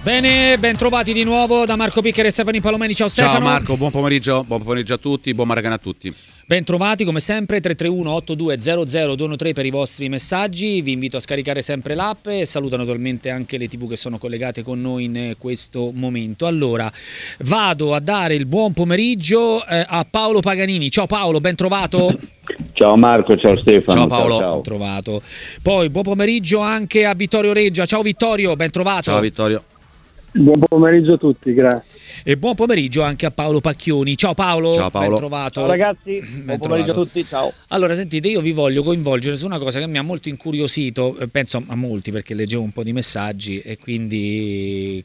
Bene, ben trovati di nuovo da Marco Piccheri e Stefano Palomeni. Ciao Stefano. Ciao Marco, buon pomeriggio a tutti, buon Maracanã a tutti. Ben trovati come sempre, 331-8200-213 per i vostri messaggi. Vi invito a scaricare sempre l'app e saluto naturalmente anche le TV che sono collegate con noi in questo momento. Allora, vado a dare il buon pomeriggio a Paolo Paganini. Ciao Paolo, ben trovato. Ciao Marco, ciao Stefano. Ciao Paolo. Ciao. Ben trovato. Poi buon pomeriggio anche a Vittorio Reggia. Ciao Vittorio, ben trovato. Ciao Vittorio. Buon pomeriggio a tutti, grazie. E buon pomeriggio anche a Paolo Pacchioni. Ciao Paolo, Ciao Paolo. ben trovato. Ciao ragazzi, Ben buon pomeriggio trovato. a tutti, ciao. Allora, sentite, io vi voglio coinvolgere su una cosa che mi ha molto incuriosito, penso a molti perché leggevo un po' di messaggi e quindi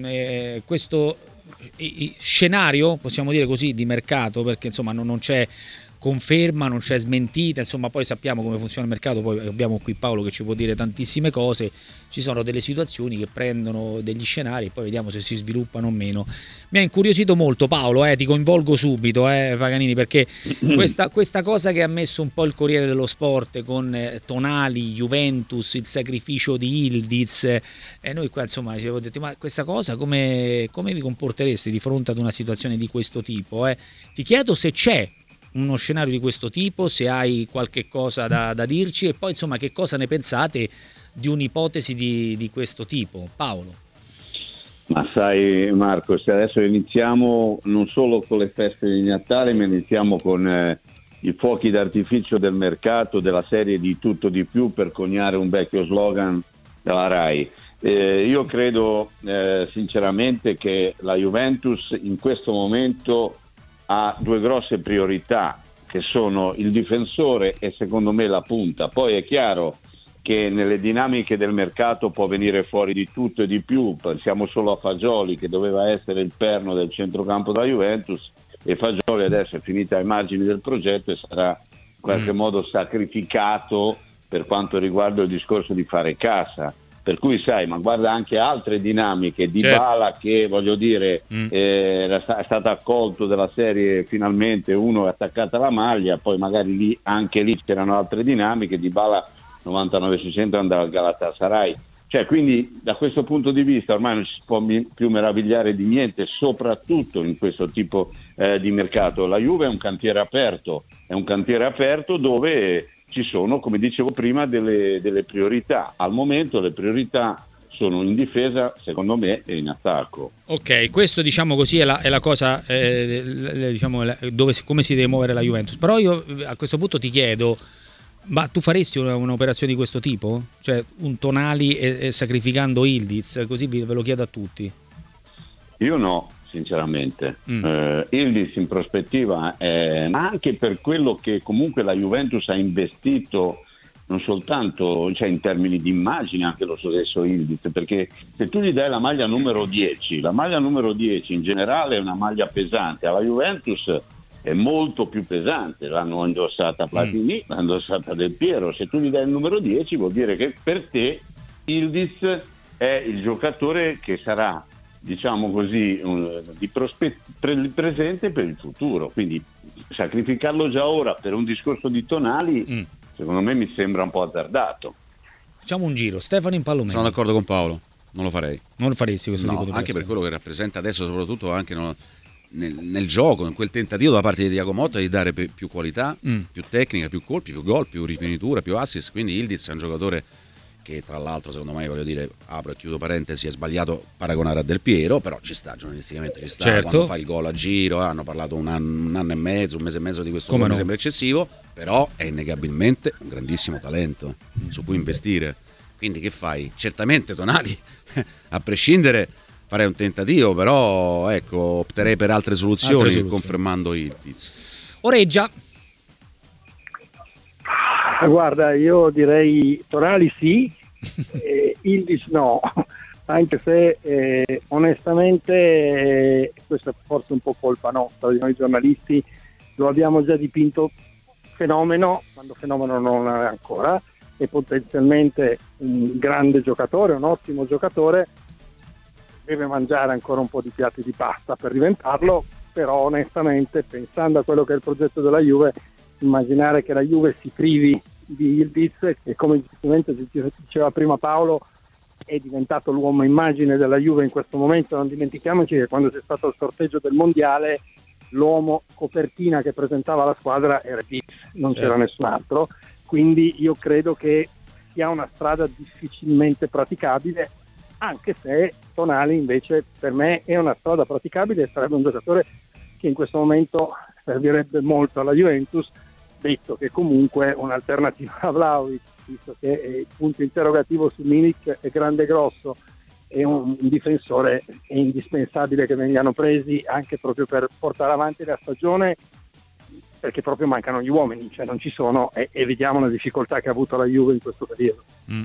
questo scenario, possiamo dire così, di mercato, perché insomma non c'è conferma, non c'è smentita, insomma poi sappiamo come funziona il mercato, poi abbiamo qui Paolo che ci può dire tantissime cose, ci sono delle situazioni che prendono degli scenari e poi vediamo se si sviluppano o meno. Mi ha incuriosito molto Paolo, ti coinvolgo subito Paganini, perché questa cosa che ha messo un po' il Corriere dello Sport con Tonali, Juventus, il sacrificio di Ildiz, e noi qua insomma ci avevo detto ma questa cosa come vi comportereste di fronte ad una situazione di questo tipo? Ti chiedo se c'è uno scenario di questo tipo, se hai qualche cosa da dirci e poi insomma che cosa ne pensate di un'ipotesi di questo tipo. Paolo. Ma sai Marco, se adesso iniziamo non solo con le feste di Natale, ma iniziamo con i fuochi d'artificio del mercato, della serie di tutto di più, per coniare un vecchio slogan della RAI. Io credo sinceramente che la Juventus in questo momento ha due grosse priorità, che sono il difensore e secondo me la punta. Poi è chiaro che nelle dinamiche del mercato può venire fuori di tutto e di più. Pensiamo solo a Fagioli, che doveva essere il perno del centrocampo della Juventus, e Fagioli adesso è finita ai margini del progetto e sarà in qualche modo sacrificato per quanto riguarda il discorso di fare cassa. Per cui sai, ma guarda anche altre dinamiche, Dybala che voglio dire è stato accolto della serie, finalmente uno è attaccato alla maglia, poi magari anche lì c'erano altre dinamiche, Dybala 99 su 100 andava al Galatasaray, cioè quindi da questo punto di vista ormai non si può più meravigliare di niente, soprattutto in questo tipo di mercato. La Juve è un cantiere aperto dove ci sono, come dicevo prima, delle priorità. Al momento le priorità sono in difesa, secondo me, e in attacco. Ok, questo diciamo così è la cosa diciamo, come si deve muovere la Juventus. Però io a questo punto ti chiedo, ma tu faresti un'operazione di questo tipo? Cioè un Tonali e sacrificando Ildiz? Così ve lo chiedo a tutti. Io no, sinceramente. Ildiz in prospettiva, ma anche per quello che comunque la Juventus ha investito, non soltanto cioè in termini di immagine, anche lo stesso Ildiz, perché se tu gli dai la maglia numero 10 in generale è una maglia pesante, alla Juventus è molto più pesante, l'hanno indossata Platini, l'hanno indossata Del Piero, se tu gli dai il numero 10 vuol dire che per te Ildiz è il giocatore che sarà, diciamo così, presente per il futuro, quindi sacrificarlo già ora per un discorso di Tonali secondo me mi sembra un po' azzardato. Facciamo un giro, Stefano in Palomeni. Sono d'accordo con Paolo, non lo farei. Non lo faresti questo tipo di anche pressione? per quello che rappresenta adesso, soprattutto anche nel gioco, in quel tentativo da parte di Thiago Motta di dare più qualità, più tecnica, più colpi, più gol, più rifinitura, più assist. Quindi Ildiz è un giocatore che tra l'altro secondo me, voglio dire, apro e chiudo parentesi, è sbagliato paragonare a Del Piero, però ci sta, giornalisticamente ci sta, certo. Quando fa il gol a giro, hanno parlato un anno e mezzo, un mese e mezzo di questo, mi sembra eccessivo, però è innegabilmente un grandissimo talento su cui investire. Quindi che fai? Certamente Tonali, a prescindere farei un tentativo, però ecco, opterei per altre soluzioni. Confermando Ildiz. Oreggia. Guarda, io direi Tonali sì, Ildiz no, anche se onestamente questa è forse un po' colpa nostra, di noi giornalisti, lo abbiamo già dipinto fenomeno, quando fenomeno non è ancora, e potenzialmente un grande giocatore, un ottimo giocatore, deve mangiare ancora un po' di piatti di pasta per diventarlo, però onestamente pensando a quello che è il progetto della Juve, immaginare che la Juve si privi di Ildiz, che come giustamente diceva prima Paolo è diventato l'uomo immagine della Juve in questo momento. Non dimentichiamoci che quando c'è stato il sorteggio del mondiale l'uomo copertina che presentava la squadra era Giggs, non c'era nessun altro, quindi io credo che sia una strada difficilmente praticabile, anche se Tonali invece per me è una strada praticabile e sarebbe un giocatore che in questo momento servirebbe molto alla Juventus, detto che comunque un'alternativa a Vlahovic, visto che il punto interrogativo su Milik è grande e grosso, è un difensore, è indispensabile che vengano presi anche proprio per portare avanti la stagione, perché proprio mancano gli uomini, cioè non ci sono, e vediamo la difficoltà che ha avuto la Juve in questo periodo.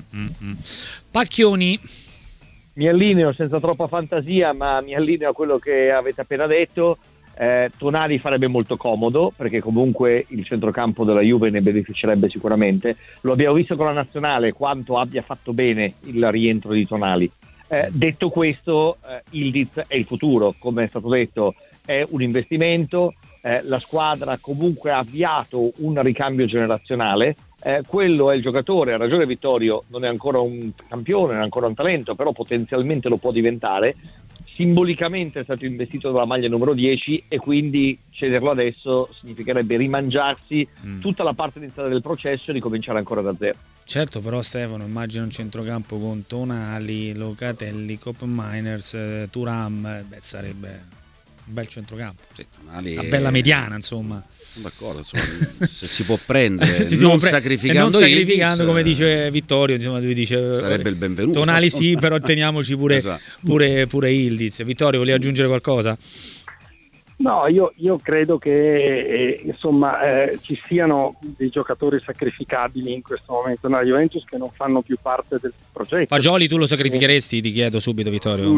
Pacchioni. Mi allineo senza troppa fantasia, ma mi allineo a quello che avete appena detto. Tonali farebbe molto comodo, perché comunque il centrocampo della Juve ne beneficerebbe sicuramente. Lo abbiamo visto con la nazionale quanto abbia fatto bene il rientro di Tonali. Detto questo, Yildiz è il futuro, come è stato detto, è un investimento. La squadra comunque ha avviato un ricambio generazionale. Quello è il giocatore, ha ragione Vittorio, non è ancora un campione, non è ancora un talento, però potenzialmente lo può diventare. Simbolicamente è stato investito dalla maglia numero 10 e quindi cederlo adesso significherebbe rimangiarsi tutta la parte iniziale del processo e ricominciare ancora da zero. Certo, però Stefano, immagina un centrocampo con Tonali, Locatelli, Cop Miners, Thuram, sarebbe un bel centrocampo, sì, Tonali una bella mediana, insomma. Sono d'accordo, insomma, se si può prendere sacrificando, come dice Vittorio, insomma, lui dice sarebbe il benvenuto. Tonali sì, però teniamoci pure esatto. pure Yildiz. Vittorio, volevi aggiungere qualcosa? No, io credo che ci siano dei giocatori sacrificabili in questo momento nella Juventus che non fanno più parte del progetto. Fagioli tu lo sacrificheresti? Ti chiedo subito, Vittorio.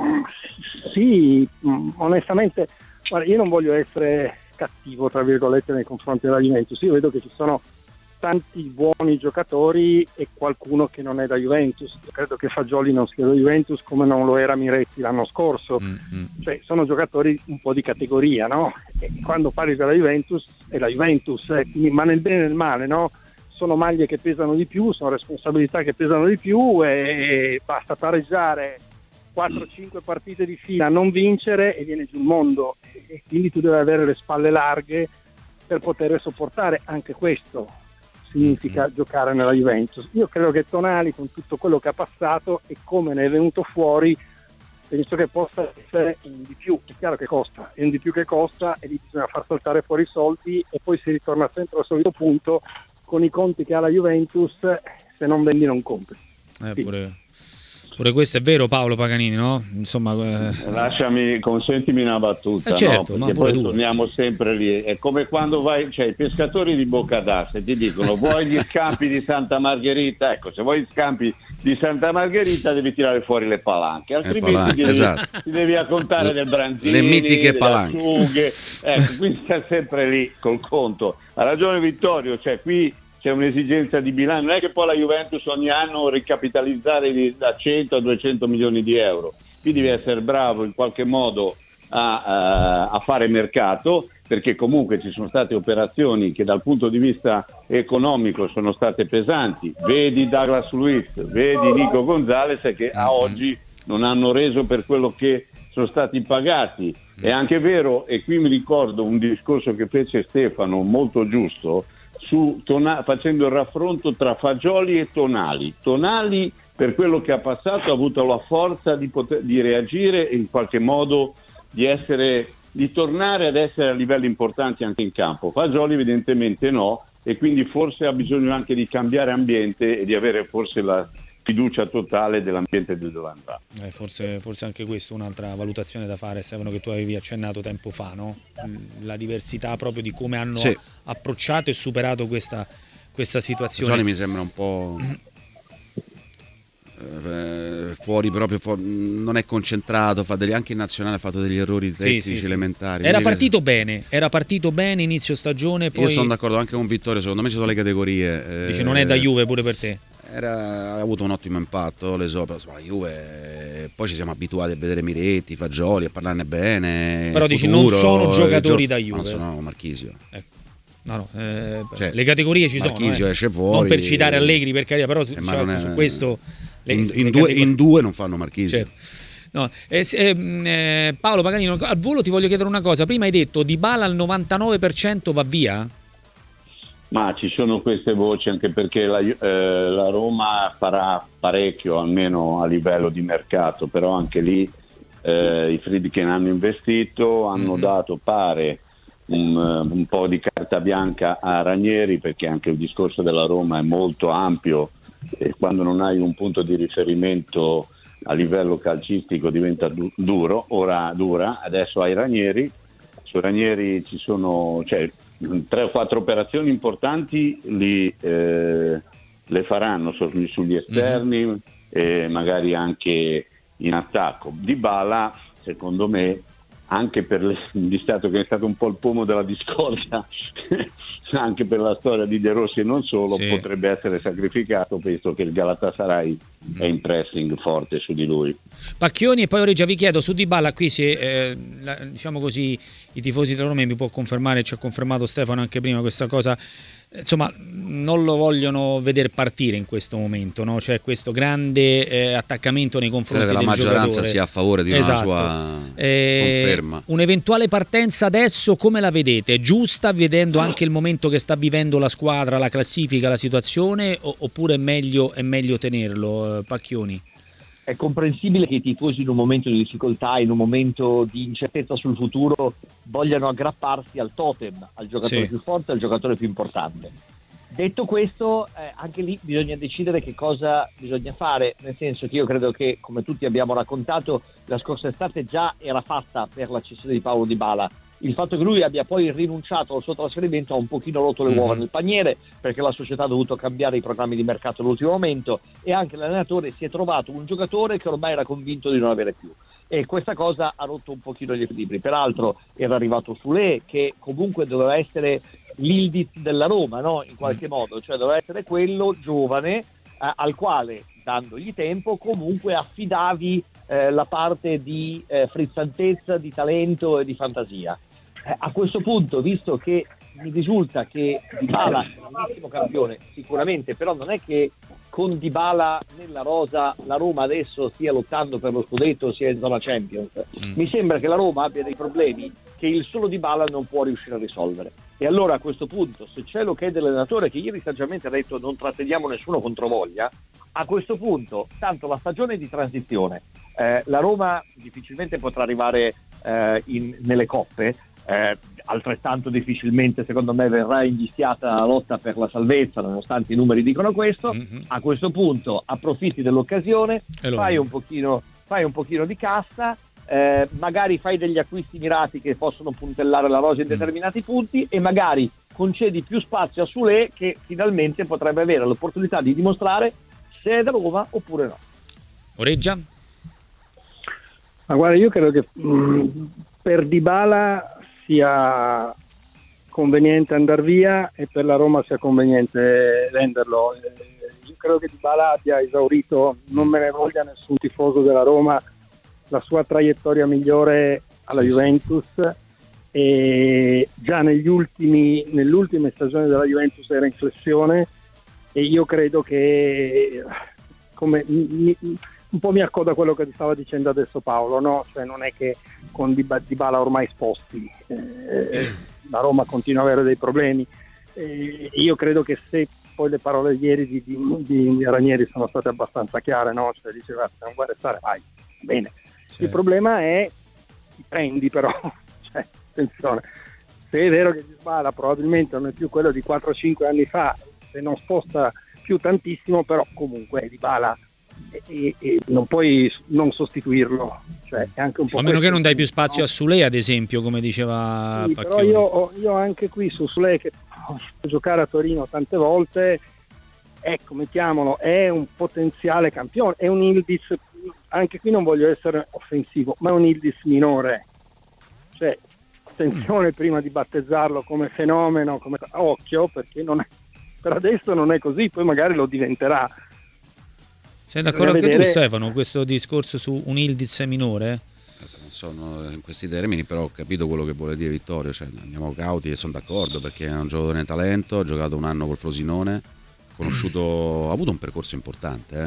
Sì, onestamente, guarda, io non voglio essere cattivo tra virgolette nei confronti della Juventus. Io vedo che ci sono tanti buoni giocatori e qualcuno che non è da Juventus. Io credo che Fagioli non sia da Juventus come non lo era Miretti l'anno scorso. Cioè sono giocatori un po' di categoria, no? E quando parli della Juventus è la Juventus, ma nel bene e nel male, no? Sono maglie che pesano di più, sono responsabilità che pesano di più e basta pareggiare 4-5 partite di fila, non vincere e viene giù il mondo, e quindi tu devi avere le spalle larghe per poter sopportare anche questo. Significa giocare nella Juventus. Io credo che Tonali, con tutto quello che ha passato e come ne è venuto fuori, penso che possa essere un di più. È chiaro che costa, è un di più che costa e lì bisogna far saltare fuori i soldi e poi si ritorna sempre al solito punto con i conti che ha la Juventus: se non vendi non compri. Pure questo è vero, Paolo Paganini, no? Insomma, consentimi una battuta, certo, no? ma Perché poi torniamo sempre lì. È come quando vai, cioè i pescatori di Boccadassa ti dicono: vuoi gli scampi di Santa Margherita? Ecco, se vuoi gli scampi di Santa Margherita devi tirare fuori le palanche, altrimenti ti devi accontare del branzini, le mitiche delle palanche. acciughe. Ecco, quindi sta sempre lì col conto. Ha ragione Vittorio, cioè qui c'è un'esigenza di bilancio, non è che poi la Juventus ogni anno ricapitalizzare da 100 a 200 milioni di euro, qui devi essere bravo in qualche modo a fare mercato, perché comunque ci sono state operazioni che dal punto di vista economico sono state pesanti, vedi Douglas Luiz, vedi Nico Gonzalez, che a oggi non hanno reso per quello che sono stati pagati. È anche vero, e qui mi ricordo un discorso che fece Stefano molto giusto, facendo il raffronto tra Fagioli e Tonali. Tonali, per quello che ha passato, ha avuto la forza di reagire e in qualche modo di tornare ad essere a livelli importanti anche in campo. Fagioli evidentemente no, e quindi forse ha bisogno anche di cambiare ambiente e di avere forse la fiducia totale dell'ambiente del dove andrà. Forse anche questo è un'altra valutazione da fare, Stefano, che tu avevi accennato tempo fa, no? La diversità proprio di come hanno approcciato e superato questa situazione. Fagioli mi sembra un po' fuori proprio, non è concentrato, anche in nazionale ha fatto degli errori tecnici elementari. Era partito bene inizio stagione, poi... Io sono d'accordo anche con Vittorio, secondo me ci sono le categorie. Dice non è da Juve pure per te? Ha avuto un ottimo impatto la Juve, poi ci siamo abituati a vedere Miretti, Fagioli, a parlarne bene, però dici non sono giocatori da Juve, non sono Marchisio, ecco. Le categorie ci Marchisio sono, esce fuori, non per citare Allegri, per carità, però su questo in due non fanno Marchisi. Certo. No. Paolo Paganino, al volo ti voglio chiedere una cosa. Prima hai detto Dybala al 99% va via? Ma ci sono queste voci, anche perché la Roma farà parecchio, almeno a livello di mercato, però anche lì i Friedkin hanno investito, hanno dato, pare, un po' di carta bianca a Ranieri, perché anche il discorso della Roma è molto ampio e quando non hai un punto di riferimento a livello calcistico diventa dura. Adesso hai Ranieri, su Ranieri ci sono 3 o 4 operazioni importanti, le faranno sugli esterni e magari anche in attacco. Dybala, secondo me, anche di stato che è stato un po' il pomo della discordia anche per la storia di De Rossi e non solo, potrebbe essere sacrificato, visto che il Galatasaray è in pressing forte su di lui. Pacchioni e poi Oreggia, vi chiedo su Dybala, qui diciamo così, i tifosi della Roma mi può confermare, ci ha confermato Stefano anche prima questa cosa, insomma non lo vogliono vedere partire in questo momento, no? C'è questo grande attaccamento nei confronti del giocatore. La maggioranza sia a favore di una sua conferma. Un'eventuale partenza adesso come la vedete? È giusta, vedendo anche il momento che sta vivendo la squadra, la classifica, la situazione, oppure è meglio tenerlo, Pacchioni? È comprensibile che i tifosi in un momento di difficoltà, in un momento di incertezza sul futuro, vogliano aggrapparsi al totem, al giocatore più forte, al giocatore più importante. Detto questo, anche lì bisogna decidere che cosa bisogna fare, nel senso che io credo che, come tutti abbiamo raccontato, la scorsa estate già era fatta per la cessione di Paulo Dybala. Il fatto che lui abbia poi rinunciato al suo trasferimento ha un pochino rotto le uova nel paniere, perché la società ha dovuto cambiare i programmi di mercato all'ultimo momento e anche l'allenatore si è trovato un giocatore che ormai era convinto di non avere più, e questa cosa ha rotto un pochino gli equilibri. Peraltro era arrivato Soulé, che comunque doveva essere l'Ildiz della Roma, no? In qualche modo, cioè doveva essere quello giovane al quale, dandogli tempo, comunque affidavi la parte di frizzantezza, di talento e di fantasia. A questo punto, visto che mi risulta che Dybala è un grandissimo campione, sicuramente, però non è che con Dybala nella rosa la Roma adesso stia lottando per lo scudetto, sia in zona Champions. Mi sembra che la Roma abbia dei problemi che il solo Dybala non può riuscire a risolvere. E allora a questo punto, se c'è l'ok dell'allenatore, che ieri saggiamente ha detto non tratteniamo nessuno controvoglia, a questo punto, tanto la stagione è di transizione, la Roma difficilmente potrà arrivare nelle coppe, altrettanto difficilmente secondo me verrà invischiata la lotta per la salvezza, nonostante i numeri dicono questo. A questo punto approfitti dell'occasione, fai un pochino di cassa, magari fai degli acquisti mirati che possono puntellare la rosa in determinati punti, e magari concedi più spazio a Soulé, che finalmente potrebbe avere l'opportunità di dimostrare se è da Roma oppure no. Oreggia? Ma guarda, io credo che per Dybala sia conveniente andare via e per la Roma sia conveniente venderlo. Io credo che Dybala abbia esaurito, non me ne voglia nessun tifoso della Roma, la sua traiettoria migliore alla Juventus, e già nell'ultima stagione della Juventus era in flessione, e io credo che un po' mi accoda a quello che ti stava dicendo adesso Paolo, no? Cioè non è che con Dybala ormai sposti, la Roma continua ad avere dei problemi, io credo che se poi le parole ieri di Ranieri sono state abbastanza chiare, no? Cioè diceva se non vuoi restare vai, bene. Il problema è i prendi, però cioè, attenzione, se è vero che Dybala probabilmente non è più quello di 4-5 anni fa, se non sposta più tantissimo, però comunque Dybala e non puoi non sostituirlo, cioè è anche un po', a meno che non dai più spazio a Soulé, ad esempio, come diceva Pacchioni. Però io anche qui su Soulé, che ho visto giocare a Torino tante volte, mettiamolo, è un potenziale campione, è un Ildiz, anche qui non voglio essere offensivo, ma è un Ildiz minore, cioè attenzione prima di battezzarlo come fenomeno, come occhio, perché non è, per adesso non è così, poi magari lo diventerà. Sei d'accordo anche tu, Stefano, questo discorso su un Ildiz minore? Non sono in questi termini, però ho capito quello che vuole dire Vittorio, cioè andiamo cauti, e sono d'accordo, perché è un giocatore di talento, ha giocato un anno col Frosinone, ha avuto un percorso importante,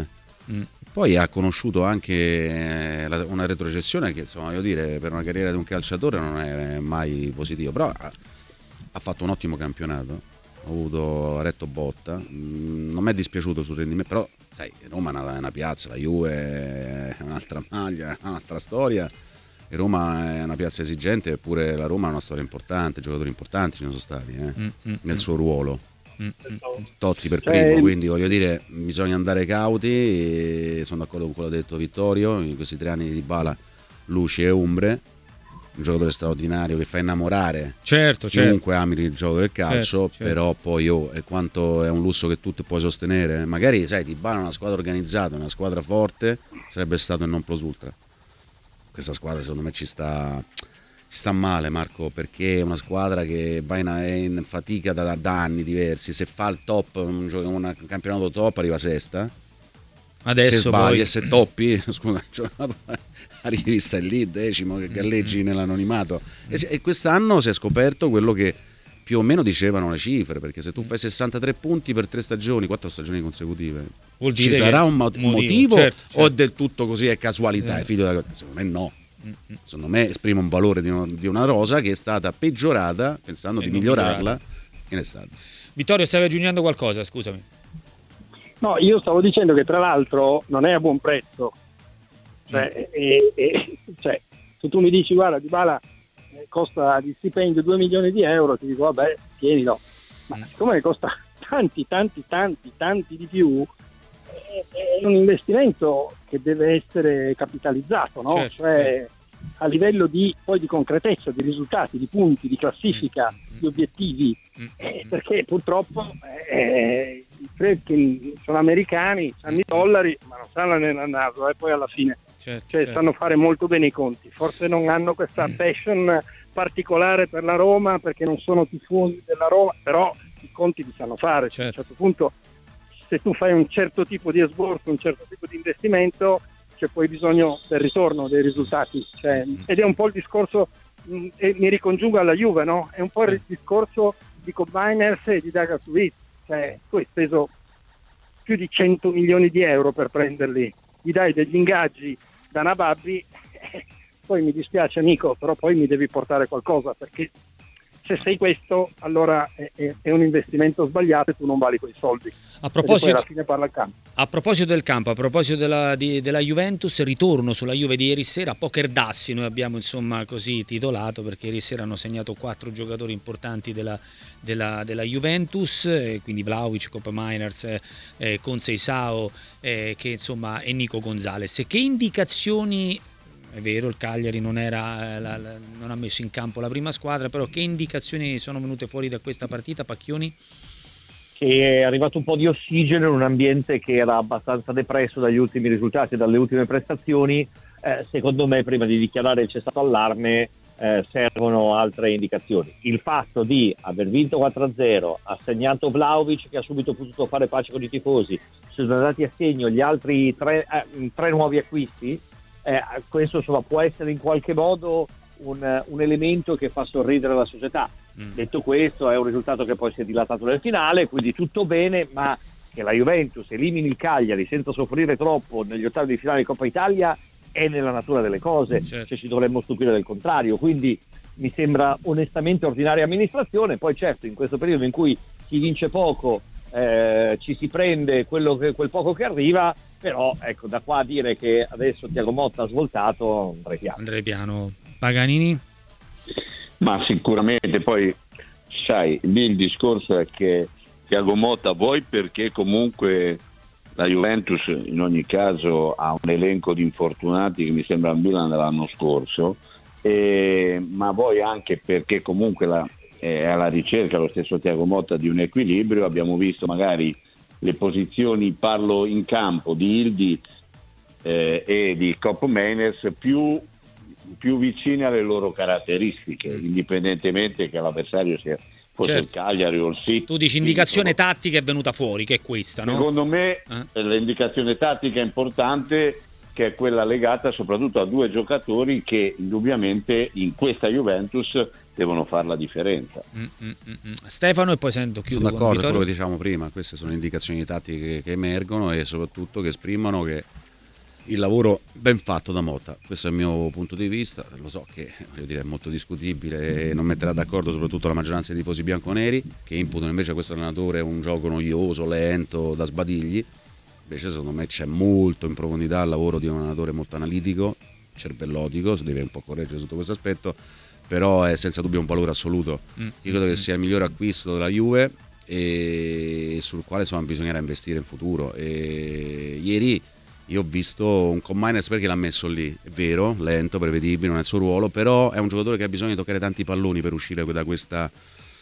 Poi ha conosciuto anche una retrocessione che, insomma, voglio dire, per una carriera di un calciatore non è mai positivo, però ha fatto un ottimo campionato, ha retto botta, non mi è dispiaciuto sul rendimento, però sai, Roma è una piazza, la Juve è un'altra maglia, un'altra storia, e Roma è una piazza esigente, eppure la Roma ha una storia importante, giocatori importanti ci sono stati nel suo ruolo. Totti per primo, quindi voglio dire, bisogna andare cauti, e sono d'accordo con quello che ha detto Vittorio, in questi 3 anni di Dybala luci e ombre, un giocatore straordinario che fa innamorare chiunque ami il gioco del calcio, però poi quanto è un lusso che tu puoi sostenere, magari sai, Dybala è una squadra organizzata, una squadra forte, sarebbe stato il non plus ultra. Questa squadra secondo me ci sta male, Marco, perché è una squadra che va in fatica da anni diversi. Se fa il top, un campionato top, arriva sesta. Adesso se sbagli e se toppi, scusa, arrivi, stai lì 10º che galleggi nell'anonimato. E quest'anno si è scoperto quello che più o meno dicevano le cifre, perché se tu fai 63 punti per 3 stagioni, 4 stagioni consecutive, vuol dire ci sarà un motivo, certo. O del tutto così è casualità, è figlio della... Secondo me no. Secondo me esprime un valore di una rosa che è stata peggiorata pensando di migliorarla in estate. Vittorio, stavi aggiungendo qualcosa? Scusami. No, io stavo dicendo che tra l'altro non è a buon prezzo, cioè, cioè se tu mi dici guarda Dybala costa di stipendio 2 milioni di euro, ti dico vabbè tienilo, ma siccome ne costa tanti di più, è un investimento che deve essere capitalizzato, no? Certo. Cioè a livello di concretezza, di risultati, di punti, di classifica, di obiettivi, perché purtroppo sono americani, sanno i dollari, ma non sanno nel naso, e poi alla fine sanno fare molto bene i conti. Forse non hanno questa passion particolare per la Roma, perché non sono tifosi della Roma, però i conti li sanno fare. A un certo punto, se tu fai un certo tipo di esborso, un certo tipo di investimento, c'è poi bisogno del ritorno dei risultati, ed è un po' il discorso, e mi ricongiungo alla Juve, no? È un po' il discorso di Koopmeiners e di Douglas Luiz, tu hai speso più di 100 milioni di euro per prenderli, gli dai degli ingaggi da Nababbi, poi mi dispiace amico, però poi mi devi portare qualcosa, perché se sei questo, allora è un investimento sbagliato e tu non vali quei soldi. A proposito, alla fine parla il campo. A proposito del campo, a proposito della Juventus, ritorno sulla Juve di ieri sera, Poker d'assi noi abbiamo insomma così titolato, perché ieri sera hanno segnato 4 giocatori importanti della Juventus, quindi Vlahovic, Koopmeiners, Conceição, che insomma, e Nico Gonzalez. Che indicazioni... È vero, il Cagliari non ha messo in campo la prima squadra, però che indicazioni sono venute fuori da questa partita, Pacchioni? Che è arrivato un po' di ossigeno in un ambiente che era abbastanza depresso dagli ultimi risultati e dalle ultime prestazioni. Secondo me, prima di dichiarare il cessato allarme, servono altre indicazioni. Il fatto di aver vinto 4-0, ha segnato Vlahovic, che ha subito potuto fare pace con i tifosi, sono andati a segno gli altri tre nuovi acquisti, questo insomma può essere in qualche modo un elemento che fa sorridere la società. Detto questo, è un risultato che poi si è dilatato nel finale, quindi tutto bene, ma che la Juventus elimini il Cagliari senza soffrire troppo negli ottavi di finale di Coppa Italia è nella natura delle cose, cioè ci dovremmo stupire del contrario, quindi mi sembra onestamente ordinaria amministrazione. Poi certo, in questo periodo in cui si vince poco, ci si prende quel poco che arriva, però ecco, da qua a dire che adesso Thiago Motta ha svoltato, andrei piano. Paganini? Ma sicuramente, poi sai, lì il discorso è che Thiago Motta, vuoi perché comunque la Juventus in ogni caso ha un elenco di infortunati che mi sembra il Milan dell'anno scorso, ma vuoi anche perché comunque è alla ricerca lo stesso Thiago Motta di un equilibrio. Abbiamo visto magari le posizioni, parlo in campo, di Ildi e di Koopmeiners più vicine alle loro caratteristiche, indipendentemente che l'avversario sia fosse il Cagliari o il City. Tu dici indicazione tattica è venuta fuori, che è questa, no? Secondo me l'indicazione tattica importante, che è quella legata soprattutto a due giocatori che indubbiamente in questa Juventus devono fare la differenza. Stefano, e poi chiudo. Sono d'accordo con quello che diciamo prima, queste sono indicazioni tattiche che emergono e soprattutto che esprimono che il lavoro ben fatto da Motta. Questo è il mio punto di vista, lo so che è molto discutibile e non metterà d'accordo soprattutto la maggioranza dei tifosi bianconeri, che imputano invece a questo allenatore un gioco noioso, lento, da sbadigli. Invece secondo me c'è molto in profondità il lavoro di un allenatore molto analitico, cervellotico, si deve un po' correggere sotto questo aspetto, però è senza dubbio un valore assoluto. Io credo che sia il migliore acquisto della Juve e sul quale bisognerà investire in futuro. E ieri io ho visto un Commines perché l'ha messo lì, è vero, lento, prevedibile, non è il suo ruolo, però è un giocatore che ha bisogno di toccare tanti palloni per uscire da questo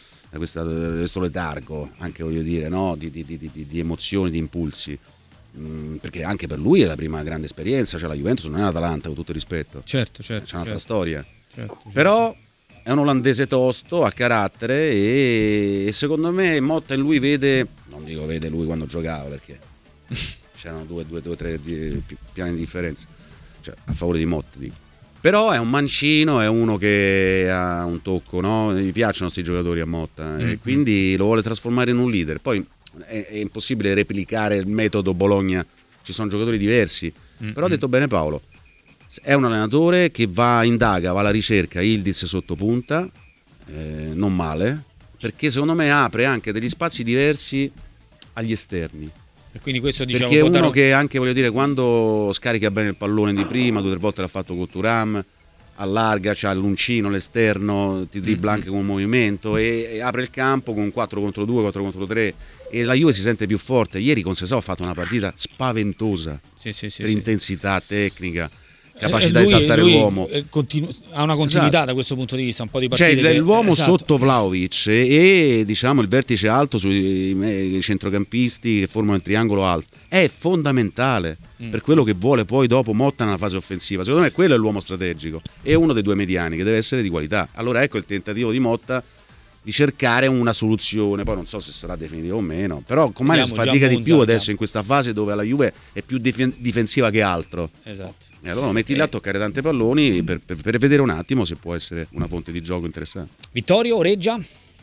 letargo, anche voglio dire, no? di emozioni, di impulsi. Perché anche per lui è la prima grande esperienza, cioè la Juventus non è l'Atalanta, con tutto il rispetto, certo, c'è un'altra storia, certo. Però è un olandese tosto, ha carattere e secondo me Motta in lui vede, non dico vede lui quando giocava perché c'erano due o tre piani di differenza, cioè a favore di Motta dico. Però è un mancino, è uno che ha un tocco, no? Gli piacciono questi giocatori a Motta e quindi lo vuole trasformare in un leader. Poi è impossibile replicare il metodo Bologna, ci sono giocatori diversi, però ha detto bene Paolo, è un allenatore che indaga, va alla ricerca, Yildiz sotto punta, non male, perché secondo me apre anche degli spazi diversi agli esterni. E quindi questo perché è uno che anche, voglio dire, quando scarica bene il pallone di prima, 2 o 3 volte l'ha fatto con Thuram, allarga, c'ha l'uncino, l'esterno, ti dribbla anche con un movimento e apre il campo con 4 contro 2, 4 contro 3 e la Juve si sente più forte. Ieri con Sesao ha fatto una partita spaventosa per intensità, tecnica, capacità di saltare l'uomo. Ha una continuità da questo punto di vista, un po' di partite. Cioè l'uomo sotto Vlahovic e diciamo il vertice alto sui centrocampisti che formano il triangolo alto è fondamentale per quello che vuole poi dopo Motta nella fase offensiva. Secondo me quello è l'uomo strategico, è uno dei 2 mediani che deve essere di qualità. Allora ecco il tentativo di Motta di cercare una soluzione, poi non so se sarà definitiva o meno, però Commane si fatica di più adesso in questa fase dove la Juve è più difensiva che altro. Esatto. E allora lo metti là a toccare tanti palloni per vedere un attimo se può essere una fonte di gioco interessante. Vittorio, Oreggia?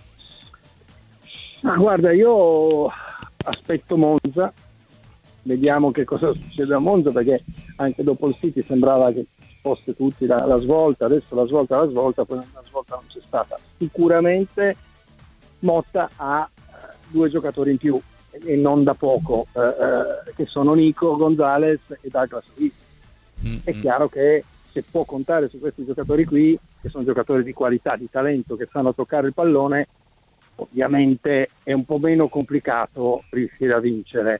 Ma guarda, io aspetto Monza, vediamo che cosa succede a Monza, perché anche dopo il City sembrava che fosse tutti la svolta, adesso la svolta, poi la svolta non c'è stata. Sicuramente Motta ha 2 giocatori in più e non da poco, che sono Nico Gonzalez e Douglas Luiz. È chiaro che se può contare su questi giocatori qui, che sono giocatori di qualità, di talento, che sanno toccare il pallone, ovviamente è un po' meno complicato riuscire a vincere.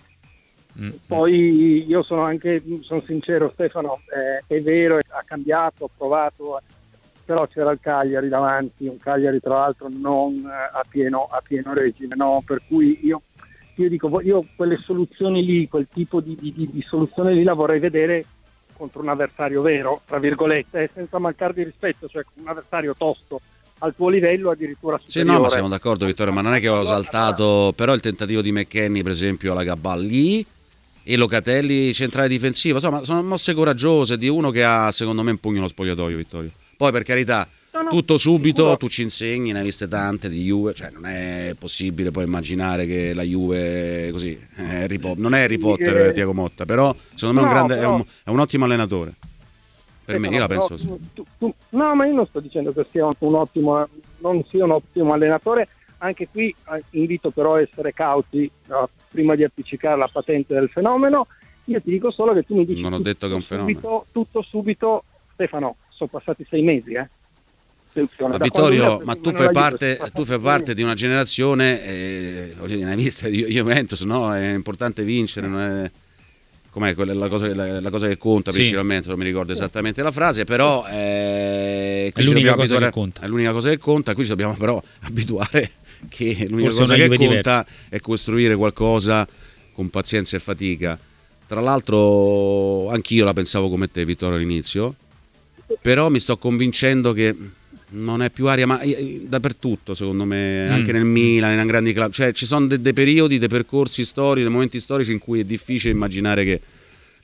Poi io sono sincero, Stefano, è vero, ha cambiato, ha provato, però c'era il Cagliari davanti, un Cagliari tra l'altro non a pieno regime, no? Per cui io dico, io quelle soluzioni lì, quel tipo di soluzione lì la vorrei vedere contro un avversario vero, tra virgolette, senza mancare di rispetto, cioè un avversario tosto al tuo livello, addirittura superiore. Sì, no, ma siamo d'accordo Vittorio, ma non è che ho esaltato, però il tentativo di McKennie per esempio alla Gabà lì e Locatelli centrale difensivo, insomma sono mosse coraggiose di uno che ha secondo me un pugno nello spogliatoio, Vittorio. Poi per carità, tutto subito, sicuro. Tu ci insegni, ne hai viste tante di Juve, cioè non è possibile poi immaginare che la Juve così non è Harry Potter Thiago Motta, però secondo me è un ottimo allenatore. Per me, io la penso così. No, ma io non sto dicendo che sia non sia un ottimo allenatore. Anche qui invito però a essere cauti prima di appiccicare la patente del fenomeno. Io ti dico solo che tu mi dici non ho detto che è un fenomeno. Tutto subito, Stefano, sono passati 6 mesi, Ma Vittorio, ma tu fai parte di una generazione, ne hai viste Juventus, no? È importante vincere, non è... com'è la cosa che conta principalmente, non mi ricordo esattamente la frase, però è l'unica cosa che conta. È l'unica cosa che conta, qui ci dobbiamo però abituare che l'unica cosa che conta è costruire qualcosa con pazienza e fatica. Tra l'altro anch'io la pensavo come te, Vittorio, all'inizio, però mi sto convincendo che non è più aria, ma dappertutto secondo me, anche nel Milan, nei grandi club, cioè ci sono dei periodi, dei percorsi storici, dei momenti storici in cui è difficile immaginare che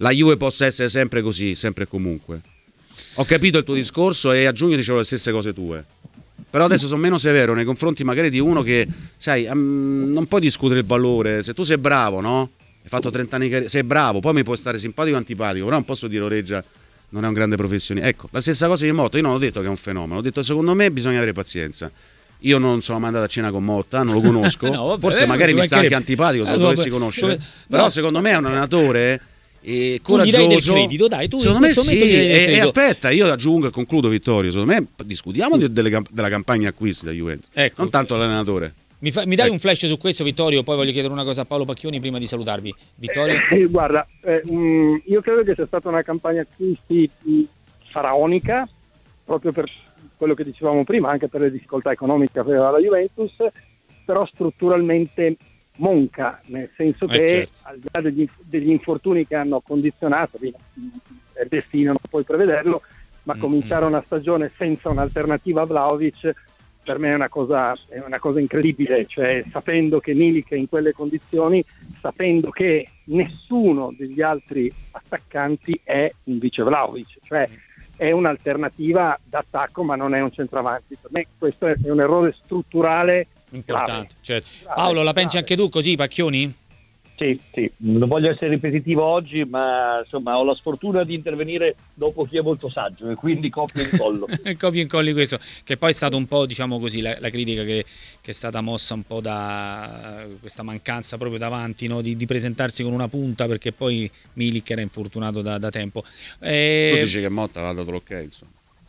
la Juve possa essere sempre così, sempre e comunque. Ho capito il tuo discorso e a giugno dicevo le stesse cose tue. Però adesso sono meno severo nei confronti magari di uno che, sai, non puoi discutere il valore. Se tu sei bravo, no? Hai fatto 30 anni che sei bravo, poi mi puoi stare simpatico o antipatico, però non posso dire Oreggia non è un grande professionista. Ecco, la stessa cosa di Motta, io non ho detto che è un fenomeno, ho detto secondo me bisogna avere pazienza. Io non sono mai andato a cena con Motta, non lo conosco, no, vabbè, forse magari mi sta anche antipatico se lo dovessi conoscere, però secondo me è un allenatore coraggioso. Tu gli dai del credito, dai, tu secondo in me questo momento sì, gli dai del credito. e aspetta, io aggiungo e concludo, Vittorio, secondo me discutiamo della campagna acquisti da Juventus, Ecco. non tanto l'allenatore. Mi dai un flash su questo, Vittorio? Poi voglio chiedere una cosa a Paolo Pacchioni prima di salutarvi. Vittorio? Guarda, io credo che sia stata una campagna acquisti faraonica, proprio per quello che dicevamo prima, anche per le difficoltà economiche che aveva la Juventus, però strutturalmente monca, nel senso che certo. al di là degli infortuni che hanno condizionato, è il destino, non puoi prevederlo, ma cominciare una stagione senza un'alternativa a Vlahovic per me è una cosa incredibile, cioè sapendo che Milik è in quelle condizioni, sapendo che nessuno degli altri attaccanti è un vice Vlahovic, cioè è un'alternativa d'attacco ma non è un centravanti. Per me questo è un errore strutturale importante. Certo. Paolo, la pensi anche tu così, Pacchioni? Sì, non voglio essere ripetitivo oggi, ma insomma ho la sfortuna di intervenire dopo chi è molto saggio e quindi copio e incollo. Copio e incolli questo, che poi è stato un po', diciamo così, la critica che è stata mossa un po' da questa mancanza proprio davanti, no? di presentarsi con una punta, perché poi Milik era infortunato da tempo. Tu dici che Motta ha dato l'ok, insomma.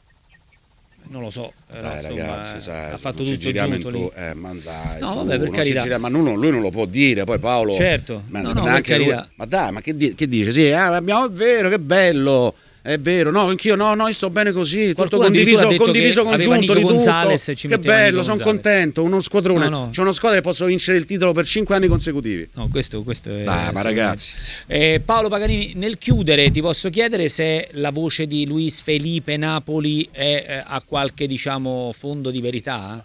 Non lo so, dai, insomma, ragazzi, sai, ha fatto tutto giunto lì. Ma dai, no, vabbè, per carità. Ma lui non lo può dire, poi Paolo. Certo, Ma per carità. Lui, ma dai, ma che dice? Sì, è vero, che bello. È vero, no, anch'io no, io sto bene così, tutto condiviso congiunto di Gonzales, tutto. Che bello, sono contento, uno squadrone. No. C'è una squadra che posso vincere il titolo per 5 anni consecutivi. No, questo è. Dai, ma ragazzi. Paolo Paganini, nel chiudere ti posso chiedere se la voce di Luis Felipe Napoli ha qualche, diciamo, fondo di verità?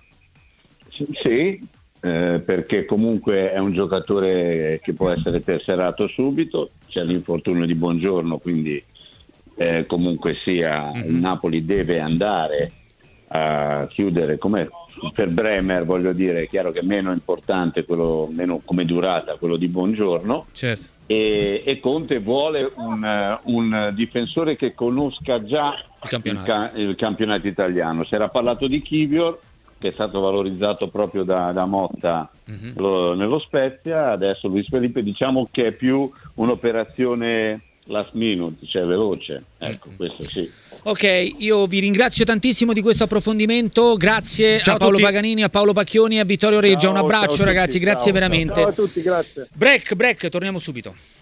Sì, perché comunque è un giocatore che può essere tesserato subito, c'è l'infortunio di Buongiorno, quindi comunque sia il Napoli deve andare a chiudere come per Bremer, voglio dire, è chiaro che è meno importante quello, meno come durata quello di Buongiorno, certo. E Conte vuole un difensore che conosca già il campionato italiano. Si era parlato di Kivior, che è stato valorizzato proprio da Motta nello Spezia, adesso Luis Felipe diciamo che è più un'operazione last minute, cioè veloce, ecco, questo sì. Ok, io vi ringrazio tantissimo di questo approfondimento, grazie ciao a Paolo tutti. Paganini, a Paolo Pacchioni e a Vittorio Reggia, un abbraccio ragazzi, grazie veramente. Ciao a tutti, grazie. Break, torniamo subito.